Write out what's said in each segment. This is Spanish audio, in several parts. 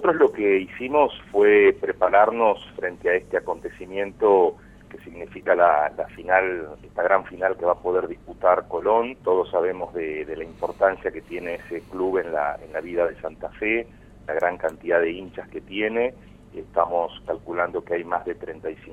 Nosotros lo que hicimos fue prepararnos frente a este acontecimiento que significa la final, esta gran final que va a poder disputar Colón. Todos sabemos de la importancia que tiene ese club en la vida de Santa Fe, la gran cantidad de hinchas que tiene. Estamos calculando que hay más de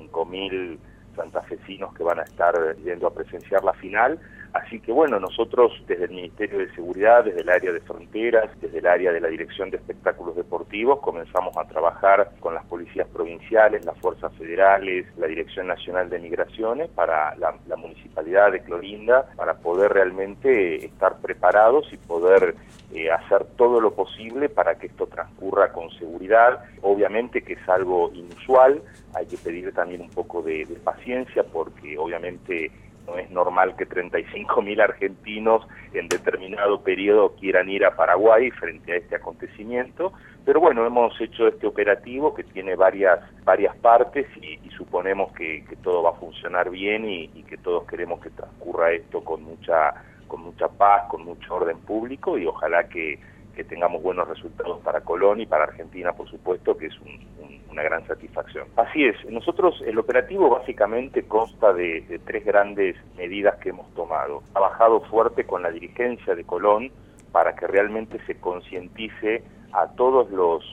35.000 santafesinos que van a estar yendo a presenciar la final. Así que bueno, nosotros desde el Ministerio de Seguridad, desde el área de fronteras, desde el área de la Dirección de Espectáculos Deportivos, comenzamos a trabajar con las policías provinciales, las fuerzas federales, la Dirección Nacional de Migraciones, para la Municipalidad de Clorinda, para poder realmente estar preparados y poder hacer todo lo posible para que esto transcurra con seguridad. Obviamente que es algo inusual, hay que pedir también un poco de paciencia, porque obviamente no es normal que 35.000 argentinos en determinado periodo quieran ir a Paraguay frente a este acontecimiento, pero bueno, hemos hecho este operativo que tiene varias partes y suponemos que todo va a funcionar bien y que todos queremos que transcurra esto con mucha paz, con mucho orden público, y ojalá que tengamos buenos resultados para Colón y para Argentina, por supuesto, que es una gran satisfacción. Así es, nosotros el operativo básicamente consta de tres grandes medidas que hemos tomado. Ha trabajado fuerte con la dirigencia de Colón para que realmente se concientice a todos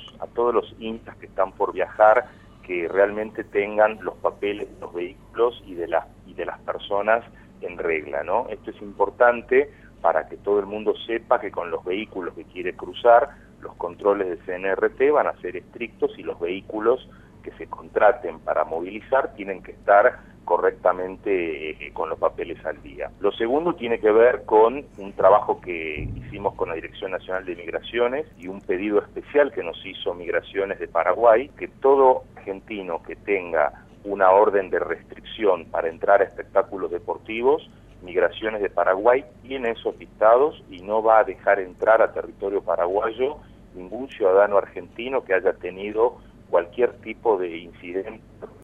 los hinchas que están por viajar, que realmente tengan los papeles de los vehículos y de las personas en regla, ¿no? Esto es importante para que todo el mundo sepa que con los vehículos que quiere cruzar, los controles de CNRT van a ser estrictos y los vehículos que se contraten para movilizar tienen que estar correctamente con los papeles al día. Lo segundo tiene que ver con un trabajo que hicimos con la Dirección Nacional de Migraciones y un pedido especial que nos hizo Migraciones de Paraguay, que todo argentino que tenga una orden de restricción para entrar a espectáculos deportivos, Migraciones de Paraguay tiene esos listados y no va a dejar entrar a territorio paraguayo ningún ciudadano argentino que haya tenido cualquier tipo de incidente